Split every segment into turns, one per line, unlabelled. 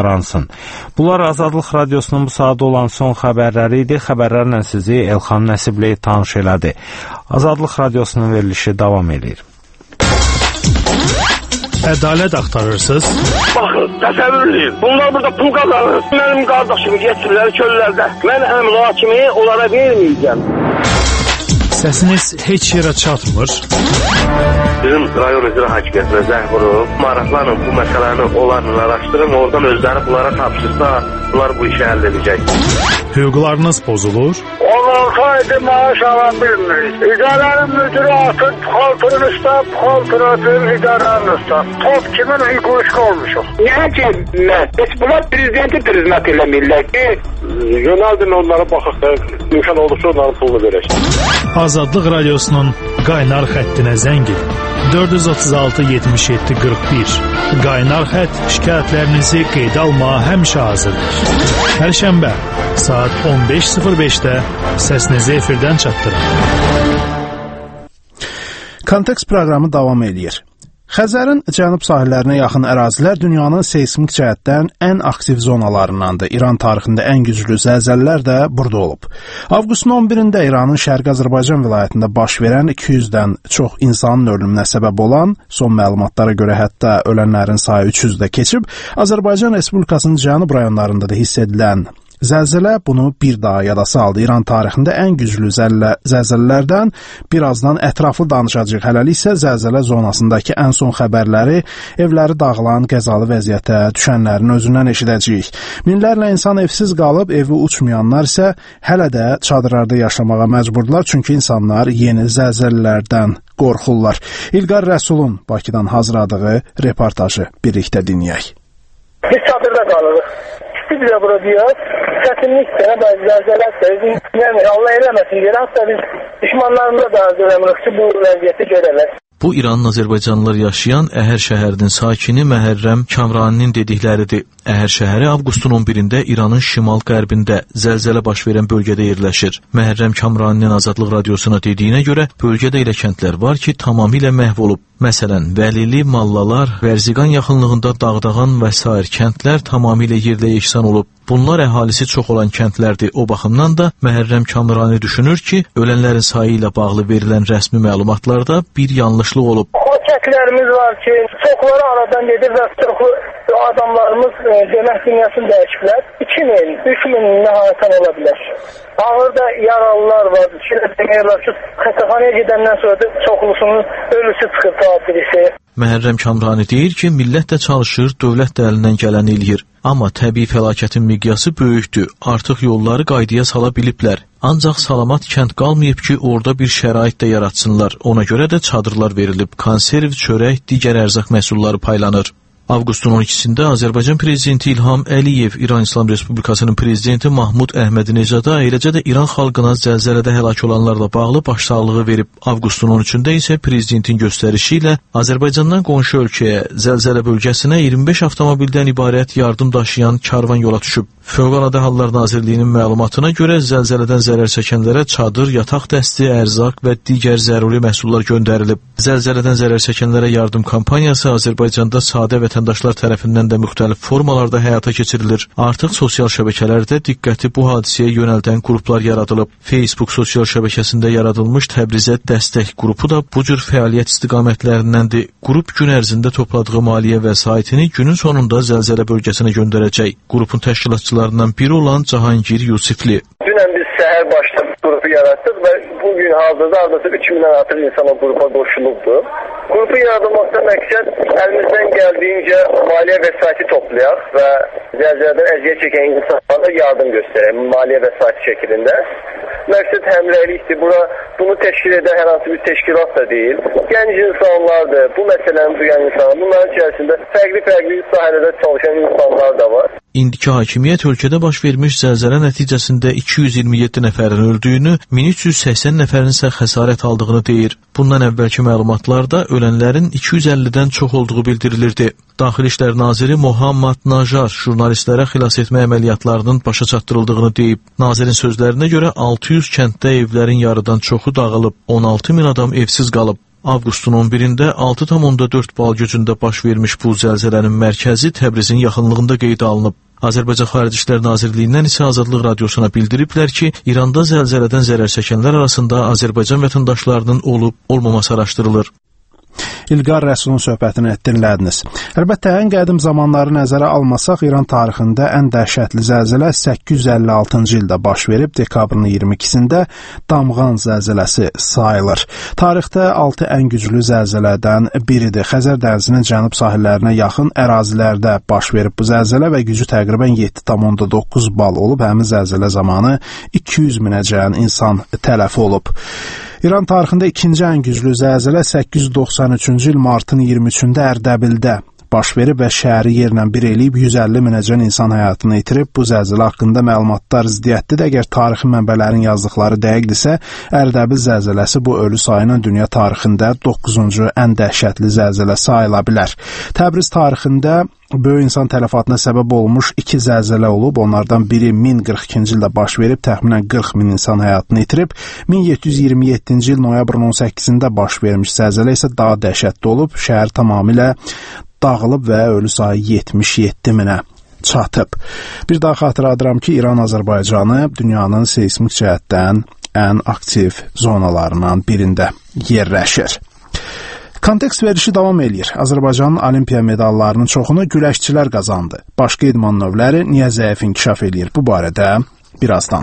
yaransın. Bunlar Azadlıq Radiosunun bu saat olan son xəbərləri idi. Xəbərlərlə sizi Elxan Nəsibli tanış elədi. Azadlıq Radiosunun verilişi davam edir.
Ədalət axtarırsınız?
Baxın, təsəvvür edin. Bunlar burada pul qazanır. Mənim qardaşımı getirirlər çöllərdə. Mən əmri hakimi onlara verməyəcəm.
Səsiniz heç yerə çatmır.
Bizim rayon üzrə hakimiyyətinə zəng vurub, maraqlanın bu məsələni onlarla araşdırın, oradan özləri bunlara tapşırsa, bunlar bu işi həll edəcək.
Hüquqlarınız pozulur?
16 aydır maaş ala bilmirik. İdarənin müdürü atır, puxaltırın üstə, puxaltır atır, idarənin üstə. Top kimin hüquq olmuşuq? Niyə ki, heç bunlar prezidenti xidmət eləmirlər ki, yönəldin onlara baxaq da, imkan olursa onların pulunu verək.
Azadlıq Radiosunun qaynar xəttinə zəng edin. 436-77-41. Qaynar xətt şikayətlərinizi qeydə almağa həmişə hazırdır. Hər şənbə saat 15:05-də səsinizi efirdən çatdırın.
Kontekst proqramı davam edir. Xəzərin cənub sahillərinə yaxın ərazilər dünyanın seysmik cəhətdən ən aktiv zonalarındandır. İran tarixində ən güclü zəlzələlər də burada olub. Avqustun 11-də İranın Şərqi Azərbaycan vilayətində baş verən 200-dən çox insanın ölümünə səbəb olan, son məlumatlara görə hətta ölənlərin sayı 300-də keçib, Azərbaycan Respublikasının cənub rayonlarında da hiss edilən zəlzələ bunu bir daha yada saldı. İran tarixində ən güclü zəlzələlərdən birazdan ətraflı danışacağıq. Hələlik isə zəlzələ zonasındakı ən son xəbərləri, evləri dağılan, qəzalı vəziyyətə düşənlərin özündən eşidəcəyik. Minlərlə insan evsiz qalıb, evi uçmayanlar isə hələ də çadırlarda yaşamağa məcburdular, çünki insanlar yeni zəlzələlərdən qorxurlar. İlqar Rəsulun Bakıdan hazırladığı reportajı birlikdə dinləyək.
Biz çadırda qalırıq. Biz də bura deyək, çətinlikdə, bəzi zəlzələdə, yəni Allah eləməsin deyir, hətta biz düşmanlarımıza da arzu eləmirik ki, bu vəziyyəti görələr.
Bu İranın Azərbaycanlılar yaşayan Əhər şəhərinin sakini Məhərrəm Kamraninin dedikləridir. Əhər şəhəri avqustun 11-də İranın şimal-qərbində zəlzələ baş verən bölgədə yerləşir. Məhərrəm Kamraninin Azadlıq Radiosuna dediyinə görə bölgədə elə kəndlər var ki, tamamilə məhv olub. Məsələn, Vəlili, Mallalar, Vərziqan yaxınlığında Dağdağan və sair kəndlər tamamilə yerlə yeksan olub. Bunlar əhalisi çox olan kəndlərdir. O baxımdan da Məhərrəm Kamrani düşünür ki, ölənlərin sayı ilə bağlı verilən rəsmi məlumatlarda bir yanlışlıq olub.
O kəndlərimiz var ki, çoxları aradan gedir və çoxlu adamlarımız demək dünyasını dəyişiblər. 2000, 3000 nəhayətən ola bilər. Ağırda yaralılar var. Şöyle demirlər ki, xəstəxanaya gedəndən sonra da çoxlusunun ölüsü çıxır birisi.
Məhərrəm Kamrani deyir ki, millət də çalışır, dövlət də əlindən gələni eləyir. Amma təbii fəlakətin miqyası böyükdür. Artıq yolları qaydaya sala biliblər. Ancaq salamat kənd qalmayıb ki, orada bir şərait də yaratsınlar. Ona görə də çadırlar verilib. Konserv, çörək, digər ərzaq məhsulları paylanır. Avqustun 12-sində Azərbaycan prezidenti İlham Əliyev, İran İslam Respublikasının prezidenti Mahmud Əhmədinecada, eləcə də İran xalqına zəlzələdə həlak olanlarla bağlı başsağlığı verib. Avqustun 13-də isə prezidentin göstərişi ilə Azərbaycandan qonşu ölkəyə, zəlzələ bölgəsinə 25 avtomobildən ibarət yardım daşıyan karvan yola düşüb. Fövqəladə Hallar Nazirliyinin məlumatına görə zəlzələdən zərər çəkənlərə çadır, yataq dəsti, ərzaq və digər zəruri məhsullar göndərilib. Zəlzələdən zərər çəkənlərə yardım kampaniyası Azərbaycanda sadə vətəndaşlar tərəfindən də müxtəlif formalarda həyata keçirilir. Artıq sosial şəbəkələrdə diqqəti bu hadisəyə yönəldən qruplar yaradılıb. Facebook sosial şəbəkəsində yaradılmış Təbrizə dəstək qrupu da bu cür fəaliyyət istiqamətlərindəndir. Qrup gün ərzində topladığı maliyyə vəsaitini günün sonunda zəlzələ bölgəsinə göndərəcək. Qrupun təşkilatçılarından biri olan Cahangir Yusifli.
Dünən biz səhər başda qrupu yaratdıq və bugün hazırda adətən 3000-dən artıq insan o qrupa qoşulubdur. Qrupu yaradılmaqda məqsəd əlimizdən gəldiyincə maliyyə vəsaiti toplayaq və zəlzələdən əziyyət çəkən insanlara yardım göstərək maliyyə vəsaiti şəklində. Məqsəd həmrəylikdir. Bunu təşkil edən hər hansı bir təşkilat da deyil. Gənc insanlardır, bu məsələni duyan insanlar. Bunların içərisində fərqli sahələrdə çalışan insanlar da var.
İndiki hakimiyyət ölkədə baş vermiş zəlzələ nəticəsində 227 nəfərin öldüyünü, 1380 nəfərin isə xəsarət aldığını deyir. Bundan əvvəlki məlumatlarda ölənlərin 250-dən çox olduğu bildirilirdi. Daxili İşlər Naziri Mohammad Najar jurnalistlərə xilas etmə əməliyyatlarının başa çatdırıldığını deyib. Nazirin sözlərinə görə 600 kənddə evlərin yarıdan çoxu dağılıb, 16 min adam evsiz qalıb. Avqustun 11-də 6,4 bal gücündə baş vermiş bu zəlzələnin mərkəzi Təbrizin yaxınlığında qeydə alınıb. Azərbaycan Xarici İşlər Nazirliyindən isə Azadlıq Radiosuna bildiriblər ki, İranda zəlzələdən zərər çəkənlər arasında Azərbaycan vətəndaşlarının olub-olmaması araşdırılır.
İlqar Rəsulun söhbətini dinlədiniz. Əlbəttə, ən qədim zamanları nəzərə almasaq, İran tarixində ən dəhşətli zəlzələ 856-cı ildə baş verib, dekabrın 22-sində Damğan zəlzələsi sayılır. Tarixdə 6 ən güclü zəlzələdən biridir. Xəzər dənizinin cənub sahillərinə yaxın ərazilərdə baş verib bu zəlzələ və gücü təqribən 7,9 bal olub. Həmin zəlzələ zamanı 200 minəcən insan tələf olub. İran tarixində ikinci ən güclü zəlzələ 893-cü il martın 23-də Ərdəbildə baş verib və şəhəri yerlə bir eləyib 150 minəcən insan həyatını itirib. Bu zəlzələ haqqında məlumatlar ziddiyyətlidir. Əgər tarixi mənbələrin yazdıqları dəqiqdirsə, Ərdəbil zəlzələsi bu ölü sayı ilə dünya tarixində 9-cu ən dəhşətli zəlzələ sayıla bilər. Təbriz tarixində böyük insan tələfatına səbəb olmuş 2 zəlzələ olub. Onlardan biri 1042-ci ildə baş verib, təxminən 40 min insan həyatını itirib. 1727-ci il noyabrın 18-də baş vermiş zəlzələ isə daha dəhşətli olub. Şəhər tamamilə dağılıb və ölü sayı 77 minə çatıb. Bir daha xatırladıram ki, İran Azərbaycanı dünyanın seysmik cəhətdən ən aktiv zonalarından birində yerləşir. Kontekst verilişi davam eləyir. Azərbaycanın olimpiya medallarının çoxunu güləşçilər qazandı. Başqa idman növləri niyə zəif inkişaf eləyir? Bu barədə birazdan.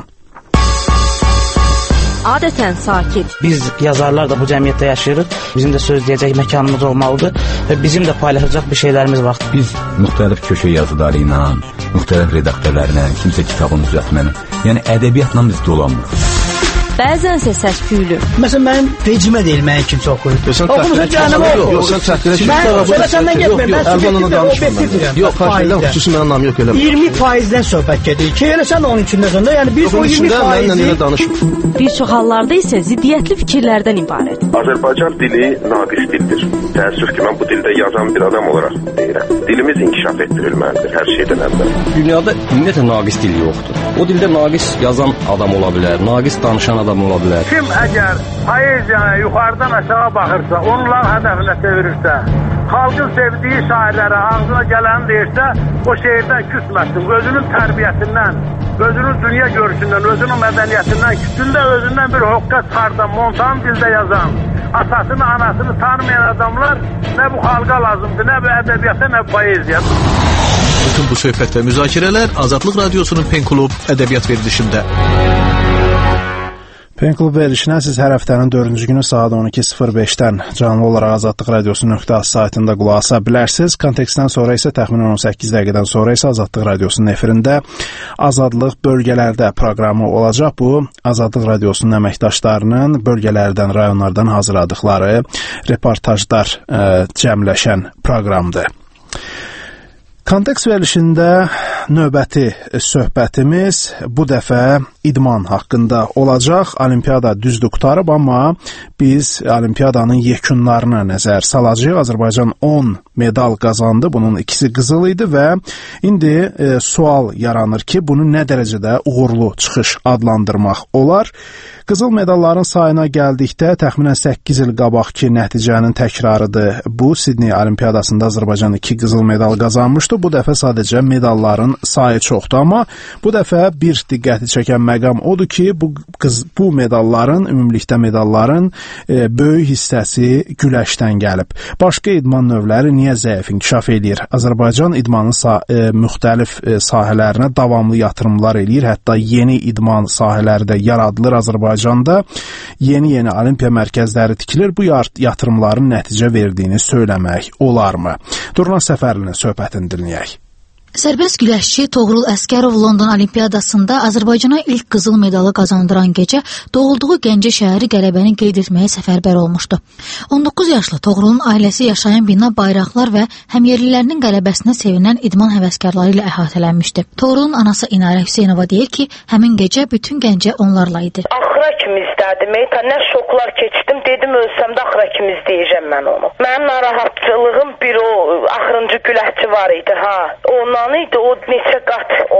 Adətən sakit.
Biz yazarlar da bu cəmiyyətdə yaşayırıq. Bizim də söz deyəcək məkanımız olmalıdır və bizim də paylaşacaq bir şeylərimiz var.
Biz müxtəlif köşə yazıları ilə, müxtəlif redaktörlərlə, kimsə kitabını düzəltməni, yəni ədəbiyyatla biz dolanmırıq.
Bəzənsə səs-küylü.
Məsələn, mənim vecimə deyil, mənim kimsə oxuyur. Oxumusun cəhənnəmə oxuyur.
Yox, sən təhqilə kimi.
Sonra səndən getmir, mən subyektiv.
Yox, xarşıyla xüsusi mənim namı yox elə.
20%-dən söhbət gedir ki, elə sən onun içində özündə, yəni biz o 20%-i...
Bir çox hallarda isə ziddiyyətli fikirlərdən ibarət.
Azərbaycan dili naqis dildir. Təəssüf ki, mən bu dildə yazan bir adam olaraq deyirəm. Dilimiz inkişaf etdirilməlidir hər şeydən əvvəl.
Dünyada ümumiyyətlə naqis dil yoxdur. O dildə naqis yazan adam ola bilər, naqis danışan adam ola bilər.
Kim əgər poeziyaya yuxarıdan aşağı baxırsa, onların hədəfinə çevirirsə, xalqın sevdiyi şairlərə ağzına gələni deyirsə, o şeirdən küsməsin. Özünün tərbiyəsindən, özünün dünya görüşündən, özünün mədəniyyətindən, küsündə özündən bir hoqqa çıxardan, montan dildə yazan, atasını, anasını tanımayan adamlar nə bu xalqa lazımdır, nə bu ədəbiyyata, nə bu poeziya.
Bütün bu söhbət və müzakirələr Azadlıq Radiosunun Pen Klub ədəbiyyat verilişində.
Pen Klub verilişinə siz hər həftənin 4-cü günü saat 12:05-dən canlı olaraq Azadlıq Radiosu.az saytında qulaq asa bilərsiniz. Kontekstdən sonra isə təxminən 18 dəqiqədən sonra isə Azadlıq Radiosunun efirində Azadlıq bölgələrdə proqramı olacaq. Bu, Azadlıq Radiosunun əməkdaşlarının bölgələrdən, rayonlardan hazırladıqları reportajlar cəmləşən proqramdır. Kontekst verilişində növbəti söhbətimiz bu dəfə idman haqqında olacaq. Olimpiyada düzdür qutarıb, amma biz olimpiyadanın yekunlarına nəzər salacağıq. Azərbaycan 10 medal qazandı, bunun ikisi qızıl idi və indi sual yaranır ki, bunu nə dərəcədə uğurlu çıxış adlandırmaq olar? Qızıl medalların sayına gəldikdə təxminən 8 il qabaqki nəticənin təkrarıdır. Bu, Sidney Olimpiyadasında Azərbaycan 2 qızıl medal qazanmışdı. Bu dəfə sadəcə medalların sayı çoxdur, amma bu dəfə bir diqqəti çəkən məqam odur ki, bu medalların, ümumilikdə medalların böyük hissəsi güləşdən gəlib. Başqa idman növləri niyə zəif inkişaf eləyir? Azərbaycan idmanın müxtəlif sahələrinə davamlı yatırımlar eləyir, hətta yeni idman sahələri də yaradılır Azərbaycanda. Yeni olimpiya mərkəzləri tikilir. Bu yatırımların nəticə verdiyini söyləmək olarmı? Durna Səfərlinin söhbətini dinləyək.
Sərbəst güləşçi Toğrul Əsgərov London Olimpiyadasında Azərbaycana ilk qızıl medalı qazandıran gecə doğulduğu Gəncə şəhəri qələbəni qeyd etməyə səfərbər olmuşdu. 19 yaşlı Toğrulun ailəsi yaşayan bina bayraqlar və həmyerlilərinin qələbəsinə sevinən idman həvəskarları ilə əhatələnmişdi. Toğrulun anası İnarə Hüseynova deyir ki, həmin gecə bütün Gəncə onlarla idi.
Axıra kimi istədim, nə şoklar keçdim, dedim ölsəm də axıra kimi istəyəcəm mən onu. Mənim narahatlığım bir o axırıncı güləşçi var idi, ondan idi, o neçə qat o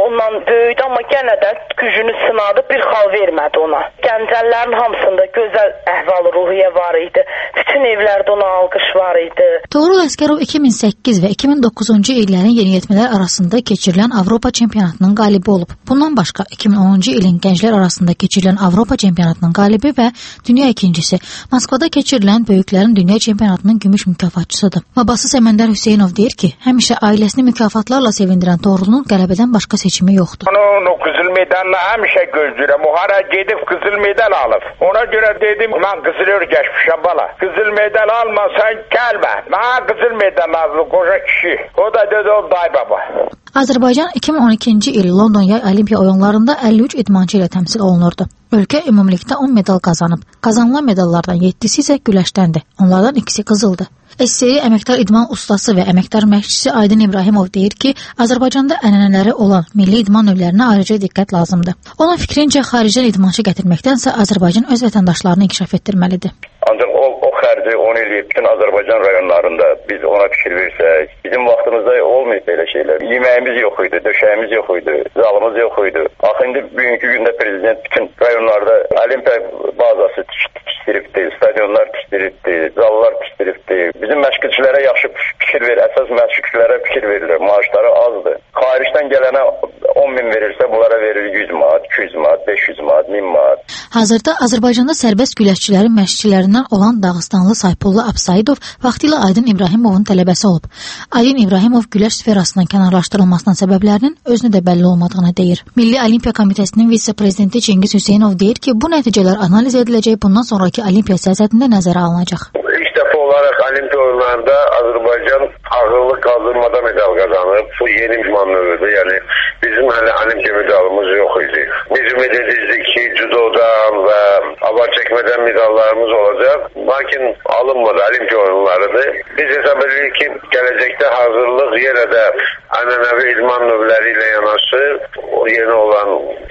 ondan böyüdü, amma yenə də gücünü sınadı, bir xal vermədi ona. Gəncələrin hamısında gözəl əhval-ruhiyyə var idi. Bütün evlərdə ona alqış var idi.
Toğrul Əsgərov 2008 və 2009-cu illərin yeniyetmələr arasında keçirilən Avropa çempionatının qalibi olub. Bundan başqa 2010-cu ilin gənclər arasında keçirilən Avropa çempionatının qalibi və dünya ikincisi, Moskvada keçirilən böyüklərin dünya çempionatının gümüş mükafatçısıdır. Babası Səməndər Hüseynov deyir ki, həmişə ailəsini mükafatlarla sevindirən Toğrulun qələbədən başqa seçimi yoxdur.
Onun o qızıl medalını həmişə gözləyirəm. O hara gedib qızıl medal alıb. Ona görə dedim, mən qızıl örgəşmişəm bala. Qızıl medal almasan gəlmə. Mənə qızıl medal lazım, qoca kişi. O da dedi, o day baba.
Azərbaycan 2012-ci il London Yay Olimpiya oyunlarında 53 idmançı ilə təmsil olunurdu. Ölkə ümumilikdə 10 medal qazanıb. Qazanılan medallardan 7-si isə güləşdəndir. Onlardan ikisi qızıldır. SSRİ əməkdar idman ustası və əməkdar məşqçisi Aydın İbrahimov deyir ki, Azərbaycanda ənənələri olan milli idman növlərinə ayrıca diqqət lazımdır. Onun fikrincə, xaricdən idmançı gətirməkdənsə Azərbaycan öz vətəndaşlarını inkişaf etdirməlidir.
Ancaq o xərci 10 il bütün Azərbaycan rayonlarında biz ona fikir versək, bizim vaxtımızda olmayıb belə şeylər. Yeməyimiz yox idi, döşəyimiz yox idi, zalımız yox idi. Axı indi bugünkü gündə prezident bütün rayonlarda olimpiya bazası tikdiribdi, stadionlar tikdiribdi, zallar tikdiribdi. Bizim məşqçilərə yaxşı fikir verir, əsas məşqçilərə fikir verilir, maaşları azdır. Xaricdən gələnə 10 min verirsə, bunlara verir 100 manat, 200 manat, 500 manat, 1000 manat.
Hazırda Azərbaycanda sərbəst güləşçilərin məşqçilərindən olan Dağıstanlı Saypullu Absaidov vaxtilə Aydın İbrahimovun tələbəsi olub. Aydın İbrahimov güləş sferasından kənarlaşdırılmasının səbəblərinin özünə də bəlli olmadığını deyir. Milli Olimpiya Komitəsinin vitse-prezidenti Cengiz Hüseynov deyir ki, bu nəticələr analiz ediləcək, bundan sonraki olimpiya siyasətində nəzərə alınacaq.
İlk dəfə olaraq olimpiya oyunlarında Azərbaycan ağırlıq qaldırmada medal qazanıb. Bu yeni idman növüdür. Yəni bizim hələ olimpiya medalımız yox idi. Biz ümid edirdik ki, judodan və avar çəkmədən medallarımız olacaq. Lakin alınmadı, olimpiya oyunlarıdır. Biz hesab edirik ki, gələcəkdə hazırlıq yenə də ənənəvi idman növləri ilə yanaşı, o yeni olan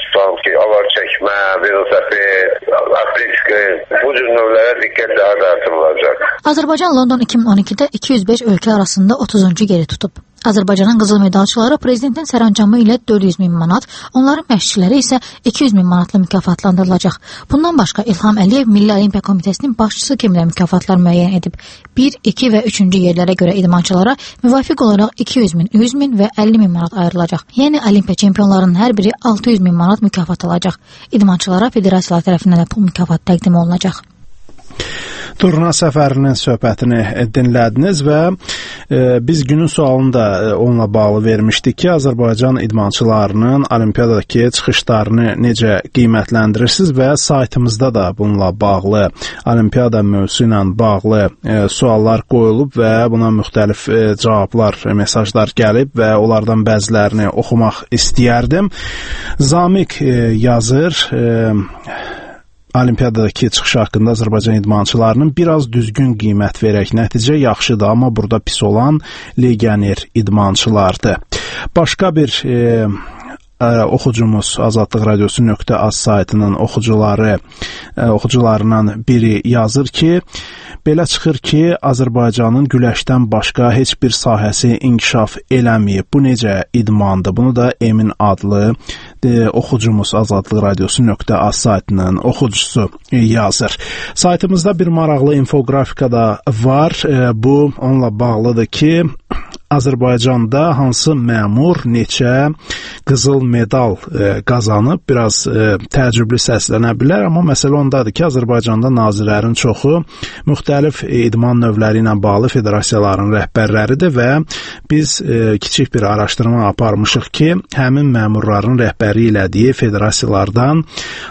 avar çəkmə, velosiped, atletika, bu cür növlərə diqqət daha da artırılacaq.
Azərbaycan London 2012-də 205 ölkə arasında 30-cu yeri tutub. Azərbaycanın qızıl medalçıları prezidentin sərəncamı ilə 400 min manat, onların məşqçiləri isə 200 min manatla mükafatlandırılacaq. Bundan başqa İlham Əliyev Milli Olimpiya Komitəsinin başçısı kimi də mükafatlar müəyyən edib. 1, 2 və 3-cü yerlərə görə idmançılara müvafiq olaraq 200 min, 100 min və 50 min manat ayrılacaq. Yəni Olimpiya çempionlarının hər biri 600 min manat mükafat alacaq. İdmançılara federasiyalar tərəfindən də bu mükafat təqdim olunacaq.
Turna səfərinin söhbətini dinlədiniz və biz günün sualını da onunla bağlı vermişdik ki, Azərbaycan idmançılarının olimpiyadakı çıxışlarını necə qiymətləndirirsiniz və saytımızda da bununla bağlı, olimpiyada mövzusu ilə bağlı suallar qoyulub və buna müxtəlif cavablar, mesajlar gəlib və onlardan bəzilərini oxumaq istəyərdim. Zamiq yazır, Olimpiyadadakı çıxış haqqında Azərbaycan idmançılarının biraz düzgün qiymət verək. Nəticə yaxşıdır, amma burada pis olan legioner idmançılardır. Başqa bir oxucumuz Azadlıq Radiosu.az saytının oxucularından biri yazır ki, belə çıxır ki, Azərbaycanın güləşdən başqa heç bir sahəsi inkişaf eləməyib. Bu necə idmandır? Bunu da Emin adlı oxucumuz Azadlıq Radiosu.az saytının oxucusu yazır. Saytımızda bir maraqlı infografika da var. Bu onunla bağlıdır ki, Azərbaycanda hansı məmur neçə qızıl medal qazanıb, biraz təəccüblü səslənə bilər, amma məsələ ondadır ki, Azərbaycanda nazirlərin çoxu müxtəlif idman növləri ilə bağlı federasiyaların rəhbərləridir və biz kiçik bir araşdırma aparmışıq ki, həmin məmurların rəhbəri elədiyi federasiyalardan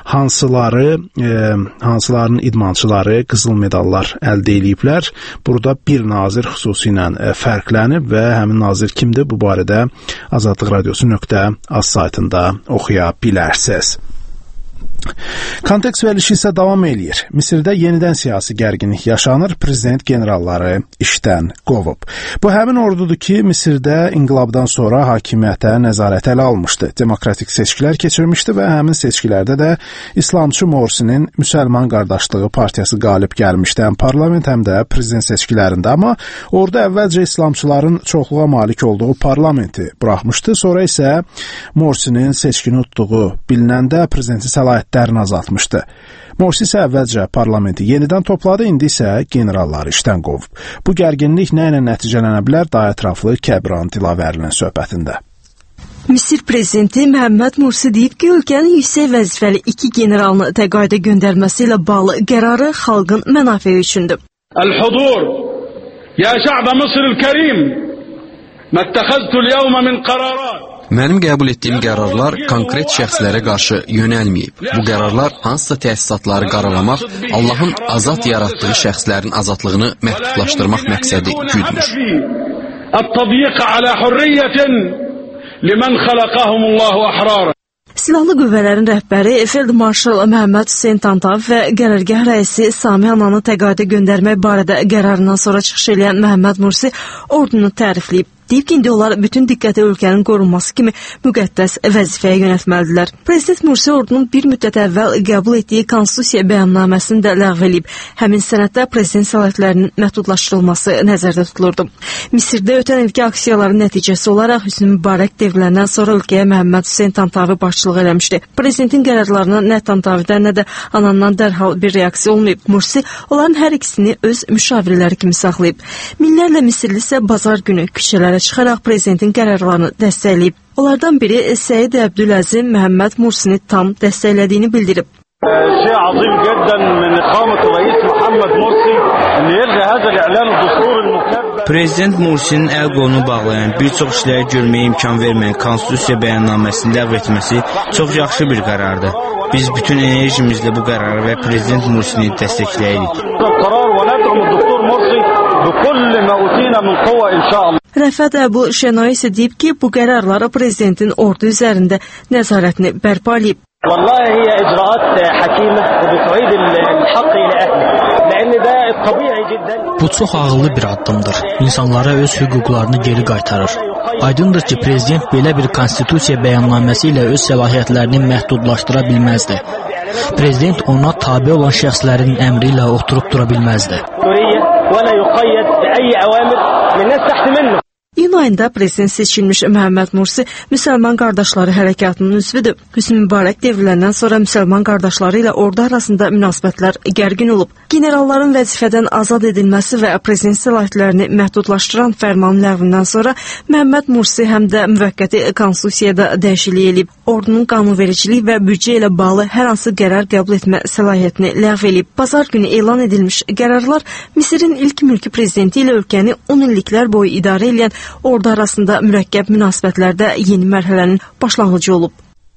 hansılarının idmançıları qızıl medallar əldə ediblər. Burada bir nazir xüsusilə fərqlənib və həmin nazir kimdir? Bu barədə Azadlıq Radiosu.az saytında oxuya bilərsiniz. Kontekst verilişi isə davam eləyir. Misirdə yenidən siyasi gərginlik yaşanır, prezident generalları işdən qovub. Bu həmin ordudur ki, Misirdə inqilabdan sonra hakimiyyətə nəzarət ələ almışdı. Demokratik seçkilər keçirmişdi və həmin seçkilərdə də İslamçı Morsinin Müsəlman Qardaşlığı partiyası qalib gəlmişdi, həm parlament, həm də prezident seçkilərində. Amma ordu əvvəlcə İslamçıların çoxluğa malik olduğu parlamenti buraxmışdı, sonra isə Morsinin seçkini tutduğu bilinəndə prezidenti səlahiyyətlərini azaltmışdı. Morsi isə əvvəlcə parlamenti yenidən topladı, indi isə generalları işdən qovub. Bu gərginlik nə ilə nəticələnə bilər? Daha ətraflı Kəbran Dilavərlinin söhbətində.
Misir prezidenti Məhəmməd Mursi deyib ki, ölkənin yüksək vəzifəli 2 generalını təqaüdə göndərməsi ilə bağlı qərarı xalqın mənafeyi üçündür.
El-hudur, ya şa'b Mısır'l kərim, məttəxəztul yevmə min qararat.
Mənim qəbul etdiyim qərarlar konkret şəxslərə qarşı yönəlməyib. Bu qərarlar hansısa təsisatları qaralamaq, Allahın azad yaratdığı şəxslərin azadlığını məhdudlaşdırmaq məqsədi güdmür.
Silahlı qüvvələrin rəhbəri Feld Marşal Məhəmməd Hüseyn Tantav və qərargah rəisi Sami Hananı təqaüdə göndərmək barədə qərarından sonra çıxış edən Məhəmməd Mursi ordunu tərifləyib. Deyib ki, indi onlar bütün diqqəti ölkənin qorunması kimi müqəddəs vəzifəyə yönəltməlidirlər. Prezident Mursi ordunun bir müddət əvvəl qəbul etdiyi konstitusiya bəyannaməsini də ləğv edib. Həmin sənəddə prezident səlahiyyətlərinin məhdudlaşdırılması nəzərdə tutulurdu. Misirdə ötən ilki aksiyaların nəticəsi olaraq Hüsnü Mübarək devriləndən sonra ölkəyə Məhəmməd Hüseyn Tantavi başçılıq eləmişdi. Prezidentin qərarlarına nə Tantavidən, nə də Anandan dərhal bir reaksiya olmayıb. Mursi onların hər ikisini öz müşavirləri kimi saxlayıb. Minlərlə Misirli isə bazar günü küçələrə çıxaraq prezidentin qərarlarını dəstəkləyib. Onlardan biri Səid Əbdüləzim Məhəmməd Mursini tam dəstəklədiyini bildirib.
Şey azim geddən min iqamət rəis Məhəmməd Mursi liyəlgə həzəl i'lan düsturul mukəbbər.
Prezident Mursinin əl qolunu bağlayan, bir çox işləri görməyə imkan verməyən konstitusiya bəyannaməsini ləğv etməsi çox yaxşı bir qərardır. Biz bütün enerjimizlə bu qərarı və prezident Mursini dəstəkləyirik.
Rəfət Əbu Şenay isə deyib ki, bu qərarlar prezidentin ordu üzərində nəzarətini bərpa edib.
Bu çox ağıllı bir addımdır. İnsanlara öz hüquqlarını geri qaytarır. Aydındır ki, prezident belə bir konstitusiya bəyannaməsi ilə öz səlahiyyətlərini məhdudlaşdıra bilməzdi. Prezident ona tabe olan şəxslərin əmri ilə oturub dura bilməzdi.
İyun ayında prezident seçilmiş Məhəmməd Mursi Müsəlman Qardaşları Hərəkatının üzvüdür. Hüsnü Mübarək devriləndən sonra Müsəlman qardaşları ilə ordu arasında münasibətlər gərgin olub. Generalların vəzifədən azad edilməsi və prezident səlahiyyətlərini məhdudlaşdıran fərmanın ləğvindən sonra Məhəmməd Mursi həm də müvəqqəti konstitusiyada dəyişiklik edib. Ordunun qanunvericilik və büdcə ilə bağlı hər hansı qərar qəbul etmə səlahiyyətini ləğv edib. Bazar günü elan edilmiş qərarlar Misirin ilk mülki prezidenti ilə ölkəni 10 illiklər boyu idarə edən ordu arasında mürəkkəb münasibətlərdə yeni mərhələnin başlanğıcı olub.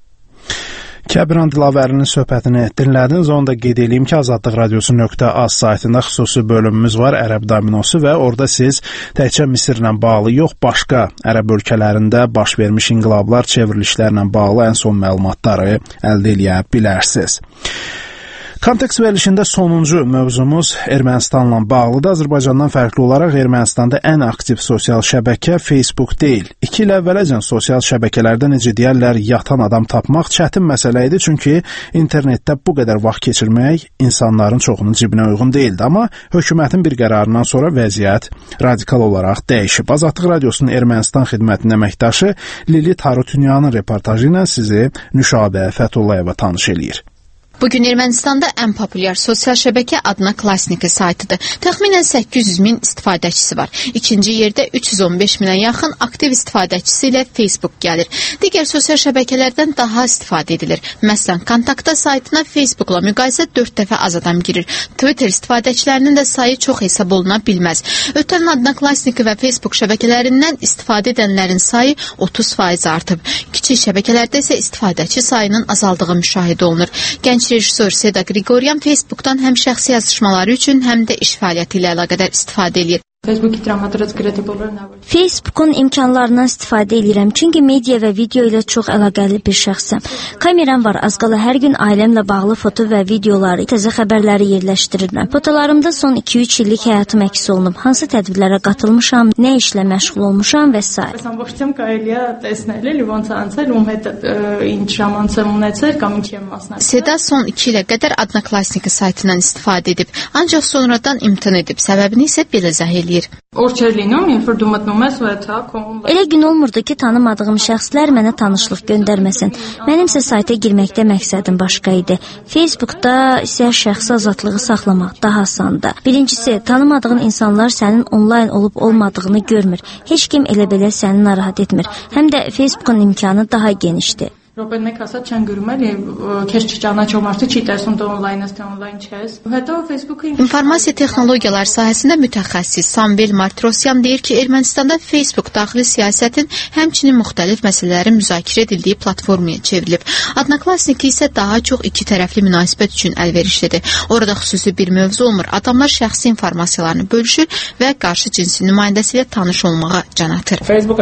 Kəbran Dilavərlinin söhbətini dinlədiniz. Onu da qeyd edeyim ki, Azadlıq Radiosu.az saytında xüsusi bölümümüz var, Ərəb dominosu, və orada siz təkcə Misirlə bağlı yox, başqa ərəb ölkələrində baş vermiş inqilablar, çevrilişlərlə bağlı ən son məlumatları əldə edə bilərsiniz. Kontekst verilişində sonuncu mövzumuz Ermənistanla bağlıdır. Azərbaycandan fərqli olaraq Ermənistanda ən aktiv sosial şəbəkə Facebook deyil. 2 il əvvələcən sosial şəbəkələrdə necə deyərlər, yatan adam tapmaq çətin məsələ idi, çünki internetdə bu qədər vaxt keçirmək insanların çoxunun cibinə uyğun deyildi. Amma hökumətin bir qərarından sonra vəziyyət radikal olaraq dəyişib. Azadlıq Radiosunun Ermənistan xidmətinin əməkdaşı Lili Tarutunyanın reportajı ilə sizi Nüşabə Fətullayeva tanış eləyir.
Bugün Ermənistanda ən populyar sosial şəbəkə adına Klasniki saytıdır. Təxminən 800 min istifadəçisi var. İkinci yerdə 315 minə yaxın aktiv istifadəçisi ilə Facebook gəlir. Digər sosial şəbəkələrdən daha istifadə edilir. Məsələn, kontaktda saytına Facebookla müqayisə 4 dəfə az adam girir. Twitter istifadəçilərinin də sayı çox hesab oluna bilməz. Ötən il adına Klasniki və Facebook şəbəkələrindən istifadə edənlərin sayı 30% artıb. Kiçik şəbəkələrdə isə istifadəçi sayının azaldığı müşahidə olunur. Gənc rejissor Seda Qriqoryan Facebookdan həm şəxsi yazışmaları üçün, həm də iş fəaliyyəti ilə əlaqədar istifadə edir.
Facebookun imkanlarından istifadə edirəm, çünki media və video ilə çox əlaqəli bir şəxsəm. Kameram var, az qala hər gün ailəmlə bağlı foto və videoları, təzə xəbərləri yerləşdirirəm. Fotolarımda son 2-3 illik həyatım əks olunub, hansı tədbirlərə qatılmışam, nə işlə məşğul olmuşam və s.
Seda son 2 ilə qədər Adnaklasniki saytından istifadə edib, ancaq sonradan imtina edib. Səbəbini isə belə izah eləyir.
Elə gün olmurdu ki, tanımadığım şəxslər mənə tanışlıq göndərməsin. Mənimsə sayta girməkdə məqsədim başqa idi. Facebookda isə şəxsi azadlığı saxlamaq daha asandır. Birincisi, tanımadığın insanlar sənin onlayn olub olmadığını görmür. Heç kim elə belə səni narahat etmir. Həm də Facebookun imkanı daha genişdir.
İnformasiya texnologiyaları sahəsində mütəxəssis Samvel Martirosyan deyir ki, Ermənistanda Facebook daxili siyasətin həmçinin müxtəlif məsələlərin müzakirə edildiyi platformaya çevrilib. Adnaklasniki isə daha çox iki tərəfli münasibət üçün əlverişlidir. Orada xüsusi bir mövzu olmur. Adamlar şəxsi informasiyalarını bölüşür və qarşı cinsin nümayəndəsi ilə tanış olmağa can atır.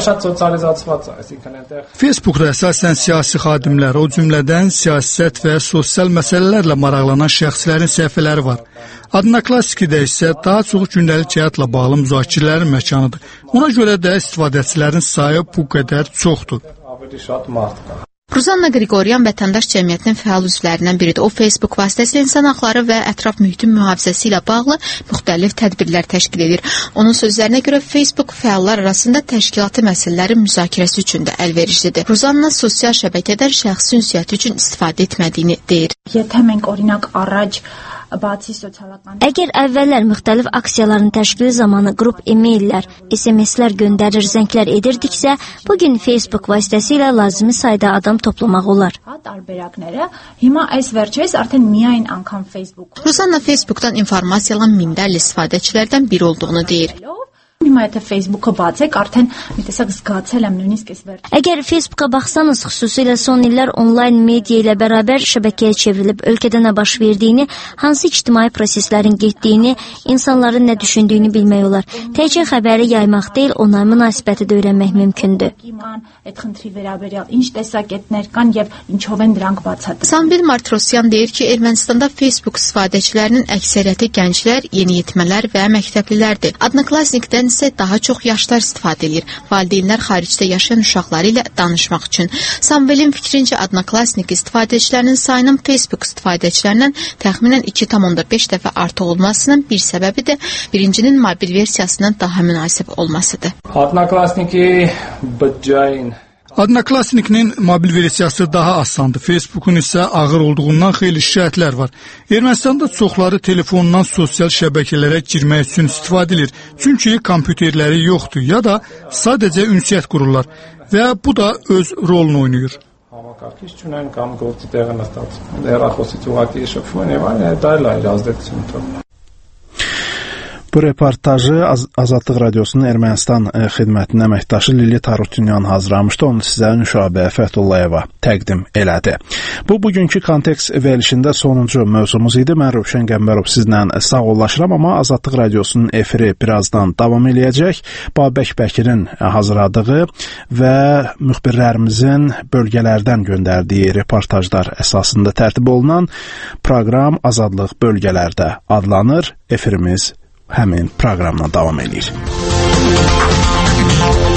Facebookda əsasən siyasi xadimlər, o cümlədən siyasət və sosial məsələlərlə maraqlanan şəxslərin səhifələri var. Adnaklasnikidə isə daha çox gündəlik həyatla bağlı müzakirələrin məkanıdır. Ona görə də istifadəçilərin sayı bu qədər çoxdur.
Ruzanna Qriqoryan vətəndaş cəmiyyətinin fəal üzvlərindən biridir. O, Facebook vasitəsilə insan haqları və ətraf mühitin mühafizəsi ilə bağlı müxtəlif tədbirlər təşkil edir. Onun sözlərinə görə Facebook fəallar arasında təşkilati məsələlərin müzakirəsi üçün də əlverişlidir. Ruzanna sosial şəbəkədən şəxsi ünsiyyət üçün istifadə etmədiyini deyir.
Əgər əvvəllər müxtəlif aksiyaların təşkili zamanı qrup e-maillər, SMS-lər göndərir, zənglər edirdiksə, bugün Facebook vasitəsilə lazımi sayda adam toplamaq olar.
Ruzanna Facebookdan informasiyalan minlərlə istifadəçilərdən biri olduğunu deyir.
Əgər Facebooka baxsanız, xüsusilə son illər onlayn media ilə bərabər şəbəkəyə çevrilib, ölkədə nə baş verdiyini, hansı ictimai proseslərin getdiyini, insanların nə düşündüyünü bilmək olar. Təkcə xəbəri yaymaq deyil, ona münasibəti də öyrənmək mümkündür.
Samvel Martirosyan deyir ki, Ermənistanda Facebook istifadəçilərinin əksəriyyəti gənclər, yeniyetmələr və məktəblilərdir. Adnaklasnikdən isə daha çox yaşlar istifadə edir. Valideynlər xaricdə yaşayan uşaqları ilə danışmaq üçün. Samvelin fikrincə Adnaklasnik istifadəçilərinin sayının Facebook istifadəçilərindən təxminən 2,5 dəfə artıq olmasının bir səbəbi də birincinin mobil versiyasından daha münasib olmasıdır.
Adnaklasnikinin mobil versiyası daha asandır. Facebookun isə ağır olduğundan xeyli şikayətlər var. Ermənistanda çoxları telefonundan sosial şəbəkələrə girmək üçün istifadə edir. Çünki kompüterləri yoxdur ya da sadəcə ünsiyyət qururlar və bu da öz rolunu oynayır.
Bu reportajı Azadlıq Radiosunun Ermənistan xidmətinin əməkdaşı Lili Tarutunyan hazırlamışdı. Onu sizə Nüşabə Fətullayeva təqdim elədi. Bu, bugünkü kontekst verilişində sonuncu mövzumuz idi. Mən Rövşən Qəmbərov sizlə sağollaşıram, amma Azadlıq Radiosunun efiri birazdan davam eləyəcək. Babək Bəkirin hazırladığı və müxbirlərimizin bölgələrdən göndərdiyi reportajlar əsasında tərtib olunan proqram Azadlıq bölgələrdə adlanır. Efirimiz həmin proqramla davam edir.